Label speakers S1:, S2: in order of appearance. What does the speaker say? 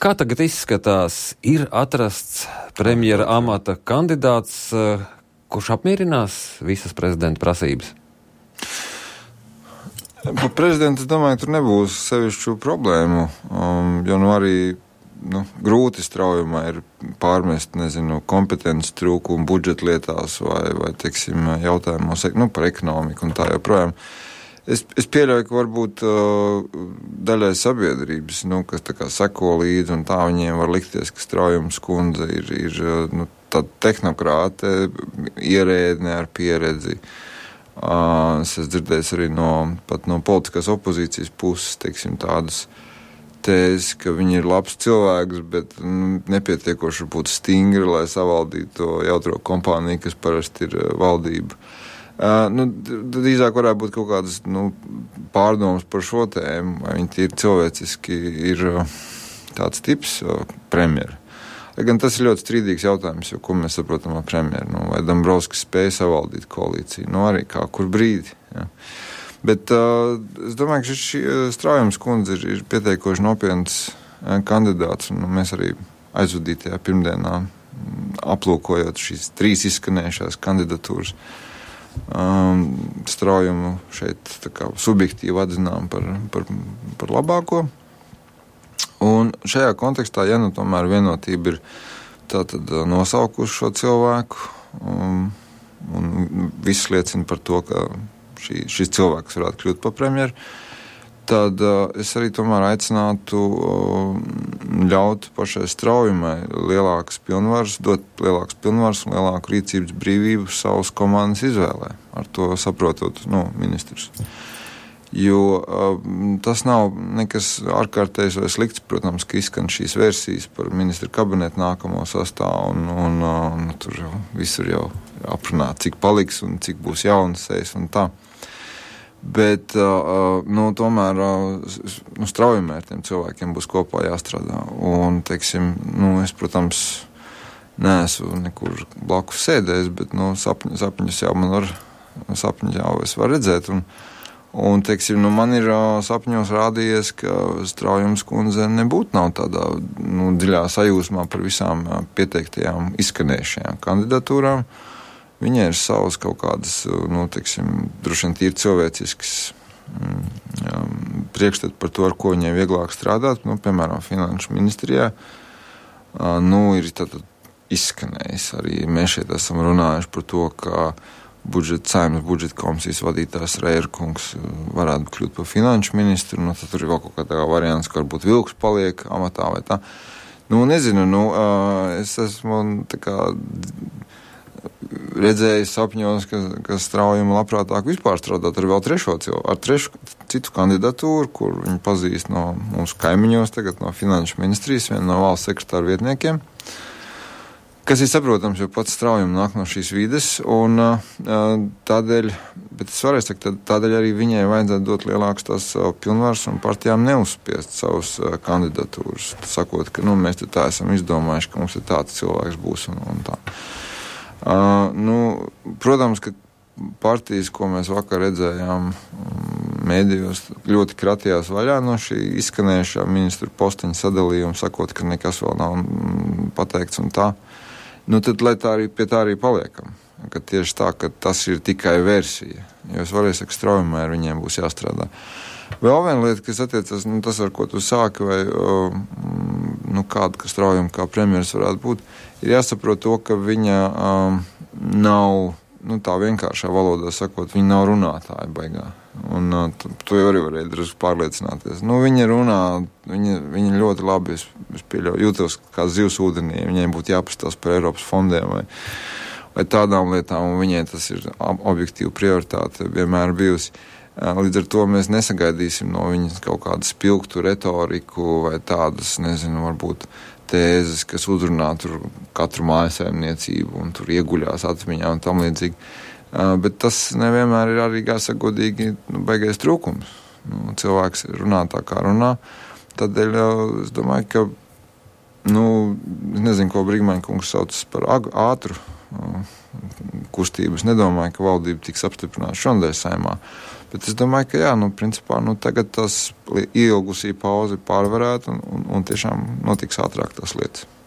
S1: Kā tagad izskatās, ir atrasts premjera amata kandidāts, kurš apmierinās visas prezidenta prasības?
S2: Par prezidentu, es domāju, tur nebūs sevišķu problēmu, jo arī grūti Straujumā ir pārmest, kompetences trūkumu budžeta lietās vai teiksim, jautājumos par ekonomiku un tā joprojām. Es pieļauju, ka varbūt daļai sabiedrības, kas tā kā seko līdzi un tā viņiem var likties, ka Straujums kundze ir tāda tehnokrāte, ierēdne ar pieredzi. Es esmu dzirdējis arī pat no politiskās opozīcijas puses, teiksim, tādas tēzes, ka viņi ir labs cilvēks, bet nepietiekoši būt stingri, lai savaldītu to jautro kompāniju, kas parasti ir valdība. Drīzāk varētu būt kaut kādas pārdomas par šo tēmu, vai viņi tīri cilvēciski ir tāds tips premjera. Gan tas ir ļoti strīdīgs jautājums, jo ko mēs saprotam ar premjeru, vai Dombrovskis spēja savaldīt koalīciju, arī kā kur brīdi. Ja. Bet es domāju, ka šis Straujums kundze ir pieteikoši nopietns kandidāts, un mēs arī aizvadītajā pirmdienā aplūkojot šīs 3 izskanējušās kandidatūras, Straujumu šeit tā kā subjektīvi atzinām par labāko. Un šajā kontekstā, tomēr vienotība ir tātad nosaukuši šo cilvēku, un viss liecina par to, ka šis cilvēks varētu kļūt par premjeru, tad es arī tomēr aicinātu ļaut pašai Straujumai dot lielākas pilnvaras un lielāku rīcības brīvību savas komandas izvēlē, ar to saprotot ministrus. Jo tas nav nekas ārkārtējs vai slikts, protams, ka izskan šīs versijas par ministra kabinetu nākamo sastāvu, un tur visur jau aprunāt, cik paliks un cik būs jaunas sejas un tā. Bet tomēr Straujumā ar tiem cilvēkiem būs kopā jāstrādā. Un, teiksim, es, protams, neesmu nekur blakus sēdējis, bet sapņus jau man es varu redzēt. Un teiksim, man ir sapņos rādījies, ka Straujums kundze nav tādā dziļā sajūsmā par visām pieteiktajām izskanējušajām kandidatūrām. Viņai ir savas kaut kādas, droši vien tīri cilvēciskas priekšstati par to, ar ko viņai vieglāk strādāt, piemēram, Finanšu ministrijā. Ir tātad izskanējis arī. Mēs šeit esam runājuši par to, ka Saeimas budžeta komisijas vadītājs Reierkungs varētu kļūt par finanšu ministru, tad tur ir vēl kaut kādā variants, ka varbūt Vilks paliek amatā vai tā. Nezinu, es esmu tā kā redzējis sapņos, ka Straujuma labprātāk vispār strādāt ar vēl trešu citu kandidatūru, kur viņi pazīst no mūsu kaimiņos, tagad no Finanšu ministrijas, viena no valsts sekretāra vietniekiem, kas ir saprotams, jo pats Straujuma nāk no šīs vides, un tādēļ, bet es varēju teikt, tādēļ arī viņai vajadzētu dot lielākas tās pilnvaras un partijām neuzspiest savus kandidatūras, sakot, ka mēs te tā esam izdomājuši, ka mums ir tāds cilvēks būs un tā. Protams, ka partijas, ko mēs vakar redzējām mēdījos, ļoti kratījās vaļā no šī izskanējušā ministru posteņa sadalījuma, sakot, ka nekas vēl nav pateikts un tā. Tad, lai pie tā arī paliekam. Ka tieši tā, ka tas ir tikai versija. Jo es varēju sakt, Straujumā ar viņiem būs jāstrādā. Vēl viena lieta, kas attiecas, tas, ar ko tu sāki, vai kāda, ka Straujuma kā premjeras varētu būt, ir jāsaprot to, ka viņa nav, tā vienkāršā valodā sakot, viņa nav runātāja baigā. Un to jau arī varēja drusku pārliecināties. Viņa runā, viņa ļoti labi, es pieļauju, jūtos kā zivs ūdenī, viņai būtu jāpastāst par Eiropas fondiem vai tādām lietām, un viņai tas ir objektīva prioritāte vienmēr bijusi. Līdz ar to mēs nesagaidīsim no viņas kaut kādu spilgtu retoriku vai tādas, varbūt tēzes, kas uzrunā tur katru mājasēmniecību un tur ieguļās atmiņā un tam līdzīgi. Bet tas nevienmēr ir arī, jāsaka godīgi, baigais trūkums. Cilvēks runā tā, kā runā. Tādēļ es domāju, ka, nezinu, ko Brigmaņa kungs sauc par ātru kustības. Nedomāju, ka valdība tiks apstiprināta šodien Saeimā. Bet es domāju, ka jā, principā, tagad tas ieilgusī pauze pārvarētu un tiešām notiks ātrāk tās lietas.